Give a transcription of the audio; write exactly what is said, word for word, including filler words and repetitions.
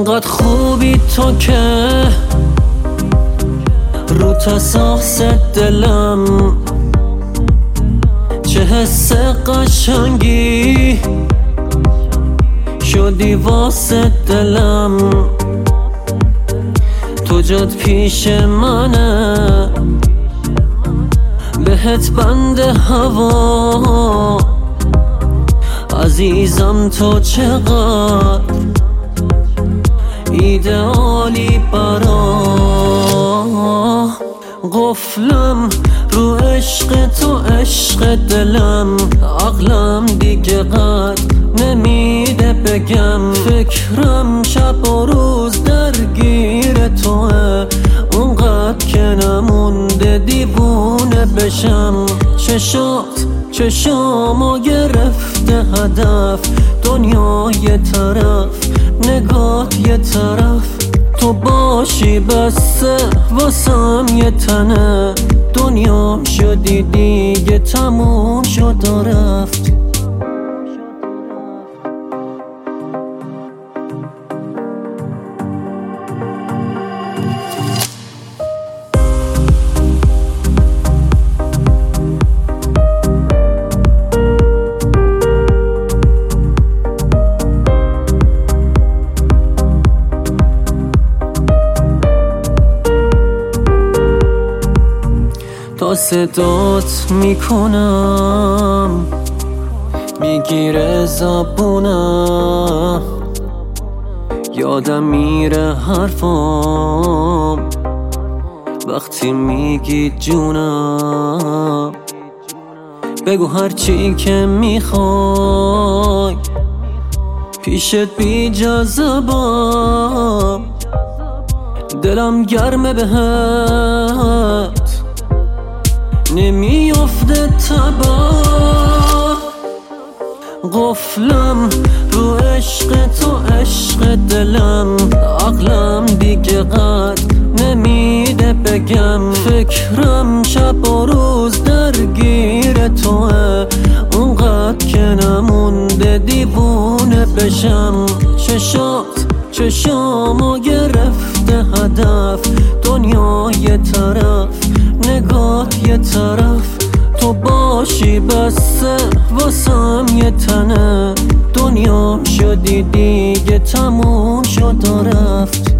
انقدر خوبی تو که رو تساس دلم، چه حس قشنگی شدی واسه دلم. تو جات پیش منه، بهت بند هوا. عزیزم تو چقدر ایدئالی برا قفلم رو عشق تو، عشق دلم. عقلم دیگه قد نمیده بگم، فکرم شب و روز درگیر توه. اونقدر که نمونده دیوونه بشم. چشات چشامو گرفته هدف، دنیا یه طرف نگات یه طرف. تو باشی بسه واسم یه تنه، دنیام شدی دیگه تموم شد و رفت. تا صدات میکنم میگیره زبونم، یادم میره حرفام وقتی میگی جونم. بگو هرچی که میخوای، پیشت بی جذبم. دلم گرمه بهت نمیافته تبا. قفلم رو عشق تو، عشق دلم. عقلم دیگه قد نمیده بگم، فکرم شب و روز درگیر توه. اونقدر که نمونده دیوونه بشم. چشات چشامو گرفته هدف، دنیا یه طرف نگات یه طرف. تو باشی بسه واسم یه تنه، دنیام شدی دیگه تموم شد و رفت.